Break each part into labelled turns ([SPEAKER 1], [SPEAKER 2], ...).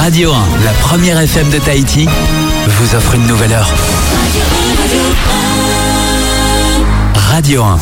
[SPEAKER 1] Radio 1, la première FM de Tahiti, vous offre une nouvelle heure. Radio 1.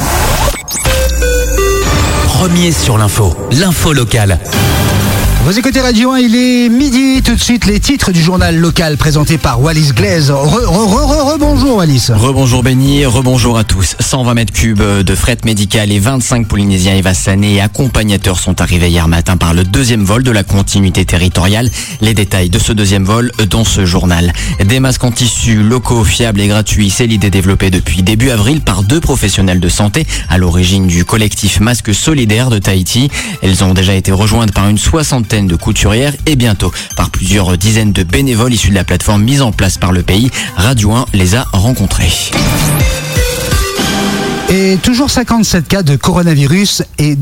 [SPEAKER 1] Premier sur l'info locale.
[SPEAKER 2] Vous écoutez Radio 1, il est midi. Tout de suite, les titres du journal local présenté par Wallis Glaise. Rebonjour Wallis.
[SPEAKER 3] Rebonjour Benny, rebonjour à tous. 120 mètres cubes de fret médical et 25 Polynésiens évassanés et accompagnateurs sont arrivés hier matin par le deuxième vol de la continuité territoriale. Les détails de ce deuxième vol dans ce journal. Des masques en tissu locaux, fiables et gratuits, c'est l'idée développée depuis début avril par 2 professionnels de santé à l'origine du collectif Masques Solidaires de Tahiti. Elles ont déjà été rejointes par une 60aine de couturières et bientôt par plusieurs dizaines de bénévoles issus de la plateforme mise en place par le pays. Radio 1 les a rencontrés.
[SPEAKER 2] Et toujours 57 cas de coronavirus et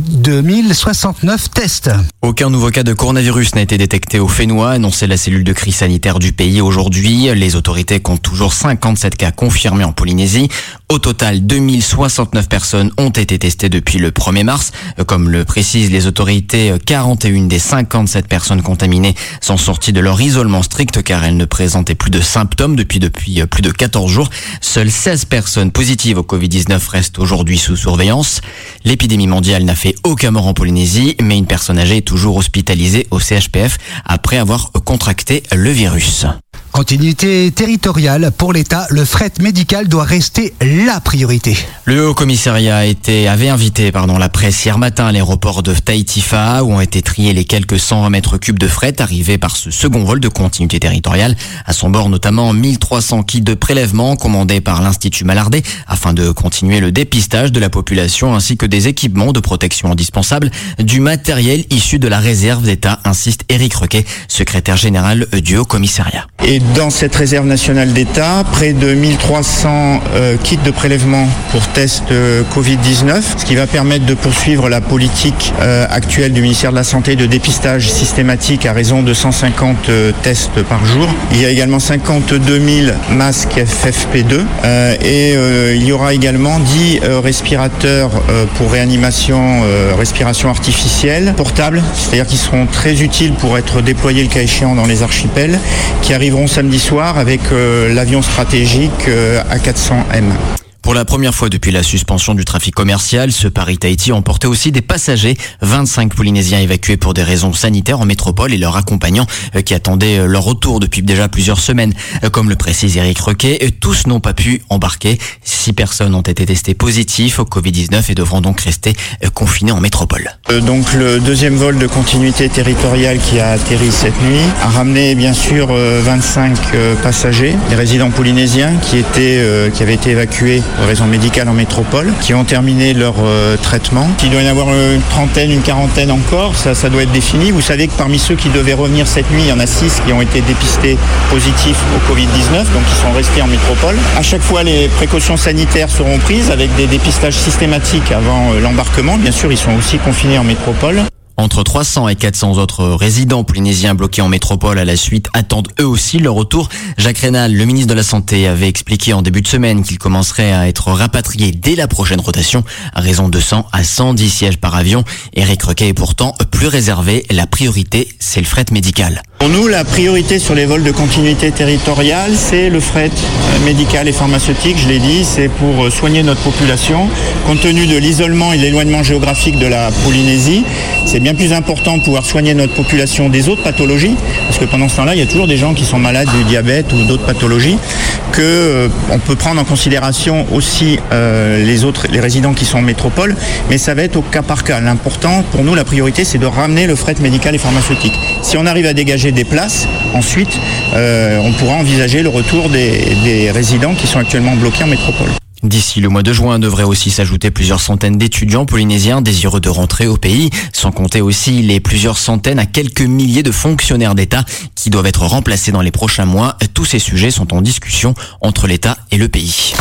[SPEAKER 2] 2069 tests.
[SPEAKER 3] Aucun nouveau cas de coronavirus n'a été détecté au Fénois, annoncé la cellule de crise sanitaire du pays aujourd'hui. Les autorités comptent toujours 57 cas confirmés en Polynésie. Au total, 2069 personnes ont été testées depuis le 1er mars. Comme le précisent les autorités, 41 des 57 personnes contaminées sont sorties de leur isolement strict car elles ne présentaient plus de symptômes depuis plus de 14 jours. Seules 16 personnes positives au Covid-19 restent aujourd'hui sous surveillance. L'épidémie mondiale n'a fait aucun mort en Polynésie, mais une personne âgée est toujours hospitalisée au CHPF après avoir contracté le virus.
[SPEAKER 2] Continuité territoriale pour l'État, le fret médical doit rester la priorité.
[SPEAKER 3] Le Haut-Commissariat avait invité la presse hier matin à l'aéroport de Tahiti-Fa'a où ont été triés les quelques 120 mètres cubes de fret arrivés par ce second vol de continuité territoriale. À son bord notamment 1300 kits de prélèvement commandés par l'Institut Malardais afin de continuer le dépistage de la population ainsi que des équipements de protection indispensables, du matériel issu de la réserve d'État, insiste Éric Requet, secrétaire général du Haut-Commissariat.
[SPEAKER 4] Et dans cette réserve nationale d'État, près de 1300 kits de prélèvement pour tests Covid-19, ce qui va permettre de poursuivre la politique actuelle du ministère de la Santé de dépistage systématique à raison de 150 tests par jour. Il y a également 52 000 masques FFP2 et il y aura également 10 respirateurs pour réanimation, respiration artificielle portables, c'est-à-dire qui seront très utiles pour être déployés le cas échéant dans les archipels, qui arriveront samedi soir avec l'avion stratégique A400M.
[SPEAKER 3] Pour la première fois depuis la suspension du trafic commercial, ce Paris-Tahiti emportait aussi des passagers. 25 Polynésiens évacués pour des raisons sanitaires en métropole et leurs accompagnants qui attendaient leur retour depuis déjà plusieurs semaines. Comme le précise Éric Requet, tous n'ont pas pu embarquer. 6 personnes ont été testées positives au Covid-19 et devront donc rester confinées en métropole.
[SPEAKER 4] Donc le deuxième vol de continuité territoriale qui a atterri cette nuit a ramené bien sûr 25 passagers, des résidents polynésiens qui avaient été évacués pour raisons médicales en métropole, qui ont terminé leur traitement. Il doit y en avoir une quarantaine encore, ça doit être défini. Vous savez que parmi ceux qui devaient revenir cette nuit, il y en a 6 qui ont été dépistés positifs au Covid-19, donc ils sont restés en métropole. À chaque fois, les précautions sanitaires seront prises avec des dépistages systématiques avant l'embarquement. Bien sûr, ils sont aussi confinés en métropole.
[SPEAKER 3] Entre 300 et 400 autres résidents polynésiens bloqués en métropole à la suite attendent eux aussi leur retour. Jacques Rénal, le ministre de la Santé, avait expliqué en début de semaine qu'ils commenceraient à être rapatriés dès la prochaine rotation à raison de 100 à 110 sièges par avion. Éric Requet est pourtant plus réservé. La priorité, c'est le fret médical.
[SPEAKER 4] Pour nous, la priorité sur les vols de continuité territoriale, c'est le fret médical et pharmaceutique. Je l'ai dit, c'est pour soigner notre population. Compte tenu de l'isolement et de l'éloignement géographique de la Polynésie, c'est bien plus important de pouvoir soigner notre population des autres pathologies, parce que pendant ce temps-là, il y a toujours des gens qui sont malades du diabète ou d'autres pathologies, on peut prendre en considération aussi les résidents qui sont en métropole, mais ça va être au cas par cas. L'important, pour nous, la priorité, c'est de ramener le fret médical et pharmaceutique. Si on arrive à dégager des places, ensuite, on pourra envisager le retour des résidents qui sont actuellement bloqués en métropole.
[SPEAKER 3] D'ici le mois de juin, devraient aussi s'ajouter plusieurs centaines d'étudiants polynésiens désireux de rentrer au pays, sans compter aussi les plusieurs centaines à quelques milliers de fonctionnaires d'État qui doivent être remplacés dans les prochains mois. Tous ces sujets sont en discussion entre l'État et le pays.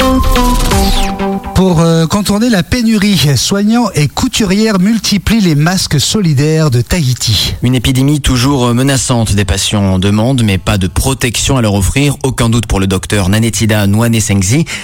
[SPEAKER 2] Pour contourner la pénurie, soignants et couturières multiplient les masques solidaires de Tahiti.
[SPEAKER 3] Une épidémie toujours menaçante, des patients en demande, mais pas de protection à leur offrir. Aucun doute pour le docteur Nanetida Nwanesengzi. Si les masques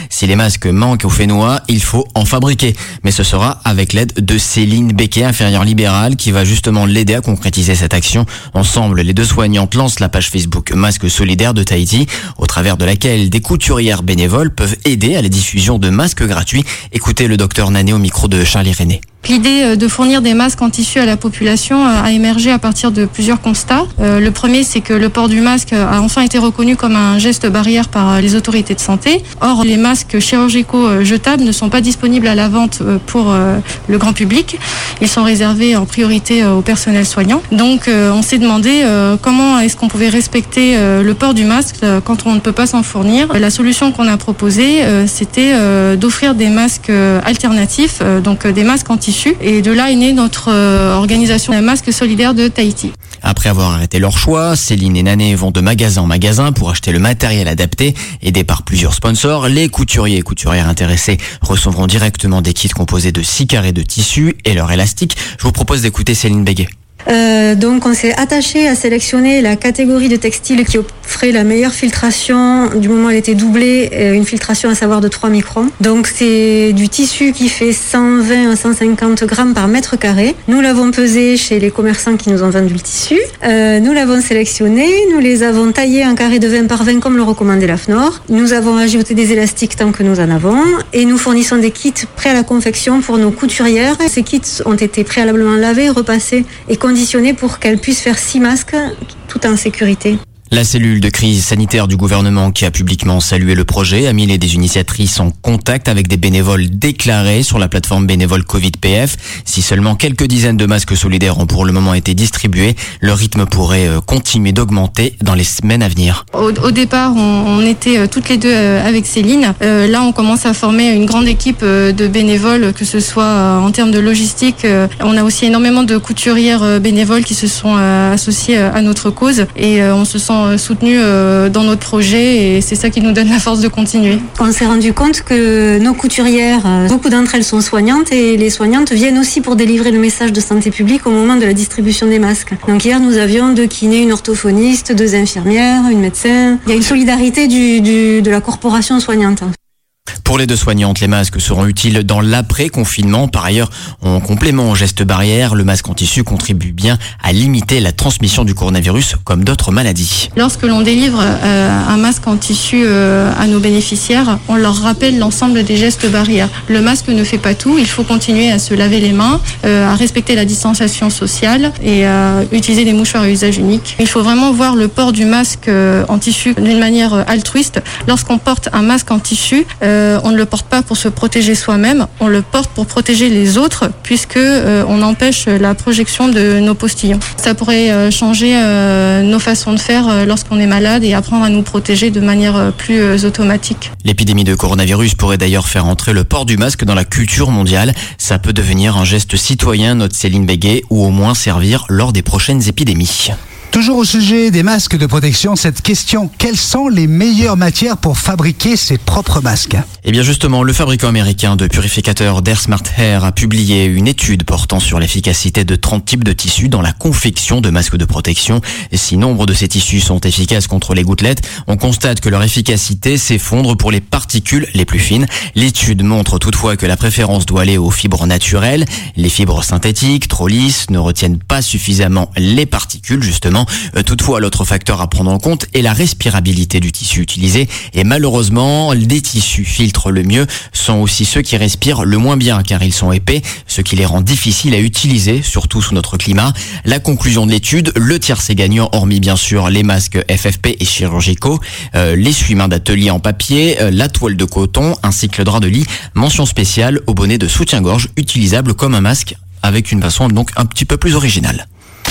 [SPEAKER 3] masques manque au Fénois, il faut en fabriquer. Mais ce sera avec l'aide de Céline Becquet, infirmière libérale, qui va justement l'aider à concrétiser cette action. Ensemble, les deux soignantes lancent la page Facebook Masques Solidaires de Tahiti, au travers de laquelle des couturières bénévoles peuvent aider à la diffusion de masques gratuits. Écoutez le docteur Nané au micro de Charlie René.
[SPEAKER 5] L'idée de fournir des masques en tissu à la population a émergé à partir de plusieurs constats. Le premier, c'est que le port du masque a enfin été reconnu comme un geste barrière par les autorités de santé. Or, les masques chirurgicaux jetables ne sont pas disponibles à la vente pour le grand public. Ils sont réservés en priorité au personnel soignant. Donc, on s'est demandé comment est-ce qu'on pouvait respecter le port du masque quand on ne peut pas s'en fournir. La solution qu'on a proposée, c'était d'offrir des masques alternatifs, donc des masques en tissu. Et de là est née notre organisation Masques Solidaires de Tahiti.
[SPEAKER 3] Après avoir arrêté leur choix, Céline et Nané vont de magasin en magasin pour acheter le matériel adapté. Aidés par plusieurs sponsors, les couturiers et couturières intéressés recevront directement des kits composés de 6 carrés de tissu et leur élastique. Je vous propose d'écouter Céline Becquet.
[SPEAKER 6] Donc on s'est attaché à sélectionner la catégorie de textile qui offrait la meilleure filtration. Du moment où elle était doublée, une filtration à savoir de 3 microns. Donc c'est du tissu qui fait 120 à 150 grammes par mètre carré. Nous l'avons pesé chez les commerçants qui nous ont vendu le tissu. Nous l'avons sélectionné, nous les avons taillés en carrés de 20 par 20 comme le recommandait la FNOR. Nous avons ajouté des élastiques tant que nous en avons et nous fournissons des kits prêts à la confection pour nos couturières. Ces kits ont été préalablement lavés, repassés et conditionnés pour qu'elles puissent faire 6 masques tout en sécurité.
[SPEAKER 3] La cellule de crise sanitaire du gouvernement, qui a publiquement salué le projet, a mis les des initiatrices en contact avec des bénévoles déclarés sur la plateforme bénévole Covid-PF. Si seulement quelques dizaines de masques solidaires ont pour le moment été distribués, le rythme pourrait continuer d'augmenter dans les semaines à venir.
[SPEAKER 5] Au départ, on était toutes les deux avec Céline. Là, on commence à former une grande équipe de bénévoles, que ce soit en termes de logistique. On a aussi énormément de couturières bénévoles qui se sont associées à notre cause et on se sent soutenus dans notre projet et c'est ça qui nous donne la force de continuer.
[SPEAKER 6] On s'est rendu compte que nos couturières, beaucoup d'entre elles sont soignantes et les soignantes viennent aussi pour délivrer le message de santé publique au moment de la distribution des masques. Donc hier, nous avions 2 kinés, une orthophoniste, 2 infirmières, une médecin. Il y a une solidarité de la corporation soignante.
[SPEAKER 3] Pour les deux soignantes, les masques seront utiles dans l'après-confinement. Par ailleurs, en complément aux gestes barrières, le masque en tissu contribue bien à limiter la transmission du coronavirus comme d'autres maladies.
[SPEAKER 5] Lorsque l'on délivre un masque en tissu à nos bénéficiaires, on leur rappelle l'ensemble des gestes barrières. Le masque ne fait pas tout, il faut continuer à se laver les mains, à respecter la distanciation sociale et à utiliser des mouchoirs à usage unique. Il faut vraiment voir le port du masque en tissu d'une manière altruiste. Lorsqu'on porte un masque en tissu, on ne le porte pas pour se protéger soi-même, on le porte pour protéger les autres puisque on empêche la projection de nos postillons. Ça pourrait changer nos façons de faire lorsqu'on est malade et apprendre à nous protéger de manière plus automatique.
[SPEAKER 3] L'épidémie de coronavirus pourrait d'ailleurs faire entrer le port du masque dans la culture mondiale. Ça peut devenir un geste citoyen, note Céline Becquet, ou au moins servir lors des prochaines épidémies.
[SPEAKER 2] Toujours au sujet des masques de protection, cette question, quelles sont les meilleures matières pour fabriquer ses propres masques ?
[SPEAKER 3] Eh bien justement, le fabricant américain de purificateurs d'Air Smart Air a publié une étude portant sur l'efficacité de 30 types de tissus dans la confection de masques de protection. Et si nombre de ces tissus sont efficaces contre les gouttelettes, on constate que leur efficacité s'effondre pour les particules les plus fines. L'étude montre toutefois que la préférence doit aller aux fibres naturelles. Les fibres synthétiques, trop lisses, ne retiennent pas suffisamment les particules justement. Toutefois, l'autre facteur à prendre en compte est la respirabilité du tissu utilisé. Et malheureusement, les tissus filtrent le mieux sont aussi ceux qui respirent le moins bien car ils sont épais, ce qui les rend difficiles à utiliser, surtout sous notre climat. La conclusion de l'étude, le tiercé gagnant, hormis bien sûr les masques FFP et chirurgicaux, l'essuie-main d'atelier en papier, la toile de coton ainsi que le drap de lit, mention spéciale au bonnet de soutien-gorge utilisable comme un masque avec une façon donc un petit peu plus originale.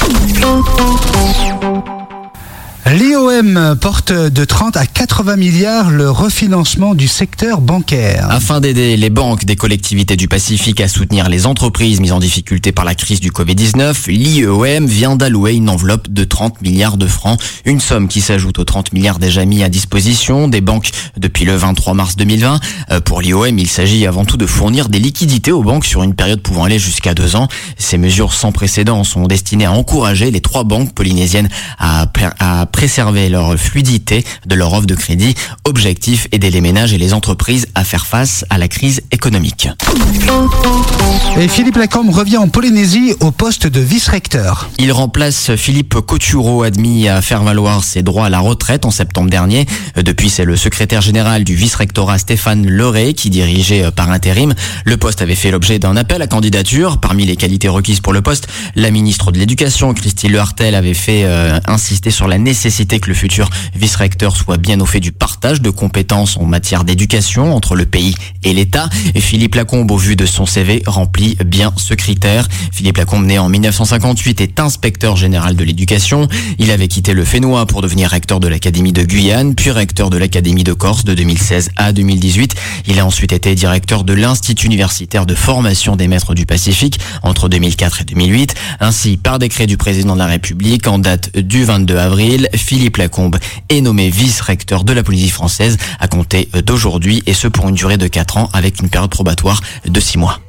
[SPEAKER 2] L'IOM porte de 30 à 80 milliards le refinancement du secteur bancaire.
[SPEAKER 3] Afin d'aider les banques des collectivités du Pacifique à soutenir les entreprises mises en difficulté par la crise du Covid-19, l'IOM vient d'allouer une enveloppe de 30 milliards de francs, une somme qui s'ajoute aux 30 milliards déjà mis à disposition des banques depuis le 23 mars 2020. Pour l'IOM, il s'agit avant tout de fournir des liquidités aux banques sur une période pouvant aller jusqu'à 2 ans. Ces mesures sans précédent sont destinées à encourager les 3 banques polynésiennes à préserver leur fluidité de leur offre de crédit. Objectif, aider les ménages et les entreprises à faire face à la crise économique.
[SPEAKER 2] Et Philippe Lacombe revient en Polynésie au poste de vice-recteur.
[SPEAKER 3] Il remplace Philippe Coutureau, admis à faire valoir ses droits à la retraite en septembre dernier. Depuis, c'est le secrétaire général du vice-rectorat Stéphane Leray qui dirigeait par intérim. Le poste avait fait l'objet d'un appel à candidature. Parmi les qualités requises pour le poste, la ministre de l'Éducation, Christine Lehartel, avait fait insister sur la nécessité que le futur vice-recteur soit bien au fait du partage de compétences en matière d'éducation entre le pays et l'État. Et Philippe Lacombe, au vu de son CV, remplit bien ce critère. Philippe Lacombe, né en 1958, est inspecteur général de l'éducation. Il avait quitté le Fénois pour devenir recteur de l'Académie de Guyane, puis recteur de l'Académie de Corse de 2016 à 2018. Il a ensuite été directeur de l'Institut universitaire de formation des maîtres du Pacifique entre 2004 et 2008. Ainsi, par décret du président de la République, en date du 22 avril, Philippe Lacombe est nommé vice-recteur de la Polynésie française à compter d'aujourd'hui, et ce pour une durée de 4 ans avec une période probatoire de 6 mois.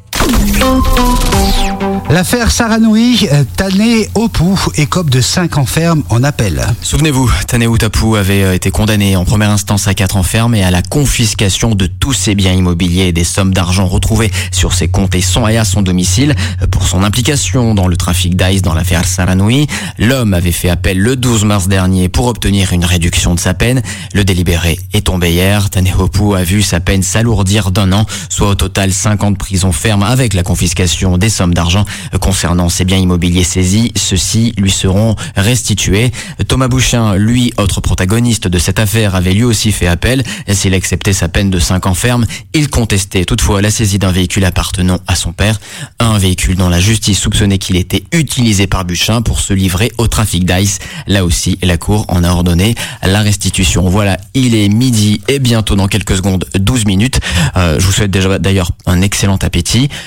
[SPEAKER 2] L'affaire Saranoui, Tané Opou écope de 5 ans ferme en appel.
[SPEAKER 3] Souvenez-vous, Tané Tapu avait été condamné en première instance à 4 ans ferme et à la confiscation de tous ses biens immobiliers et des sommes d'argent retrouvées sur ses comptes et à son domicile pour son implication dans le trafic d'ice dans l'affaire Saranoui. L'homme avait fait appel le 12 mars dernier pour obtenir une réduction de sa peine. Le délibéré est tombé hier. Tané Opou a vu sa peine s'alourdir d'1 an, soit au total 5 ans de prison ferme avec la confiscation des sommes d'argent concernant ses biens immobiliers saisis. Ceux-ci lui seront restitués. Thomas Bouchin, lui, autre protagoniste de cette affaire, avait lui aussi fait appel. S'il acceptait sa peine de 5 ans ferme, il contestait toutefois la saisie d'un véhicule appartenant à son père. Un véhicule dont la justice soupçonnait qu'il était utilisé par Bouchin pour se livrer au trafic d'ice. Là aussi, la Cour en a ordonné la restitution. Voilà, il est midi et bientôt dans quelques secondes 12 minutes. Je vous souhaite déjà d'ailleurs un excellent appétit.